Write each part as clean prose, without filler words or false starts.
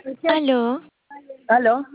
Aló, ¿Aló?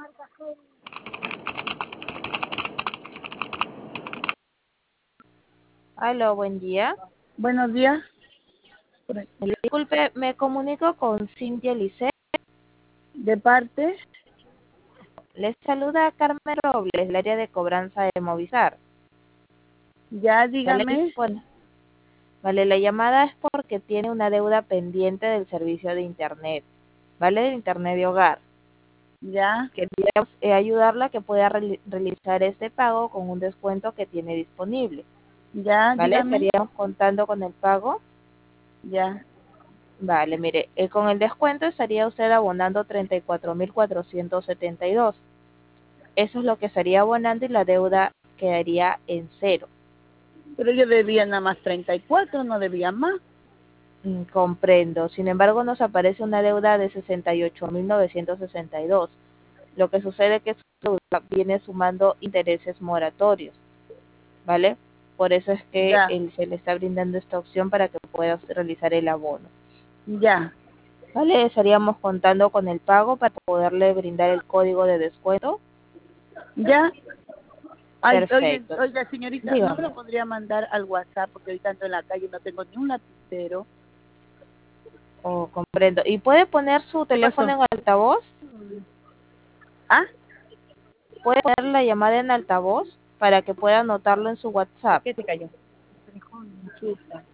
Aló, buen día. Buenos días. Por ahí. Disculpe, me comunico con Cintia Lisset. ¿De parte? Les saluda Carmen Robles, del área de cobranza de Movistar. Ya, ¿Vale? dígame. Bueno, vale, la llamada es porque tiene una deuda pendiente del servicio de Internet, ¿vale? De Internet de hogar. Ya, Queríamos ayudarla a que pueda realizar este pago con un descuento que tiene disponible, ya, ¿vale? dígame. Estaríamos contando con el pago. Ya, Vale, mire, con el descuento estaría usted abonando 34.472. Eso es lo que estaría abonando y la deuda quedaría en cero. pero yo debía nada más 34, no debía más. Comprendo. Sin embargo, nos aparece una deuda de 68.962. Lo que sucede es que su deuda viene sumando intereses moratorios, ¿vale? Por eso es que Ya, se le está brindando esta opción para que pueda realizar el abono. ya, ¿Vale? Estaríamos contando con el pago para poderle brindar el código de descuento. ya. Ay, oye, Perfecto. oiga, señorita, ¿no me Dígame. lo podría mandar al WhatsApp? Porque ahorita ando en la calle y no tengo ni un lapicero. Oh, comprendo. ¿Y puede poner su ¿Qué teléfono pasó? en altavoz? ¿Ah? ¿Puede poner la llamada en altavoz para que pueda anotarlo en su ¿Por WhatsApp? qué se cayó?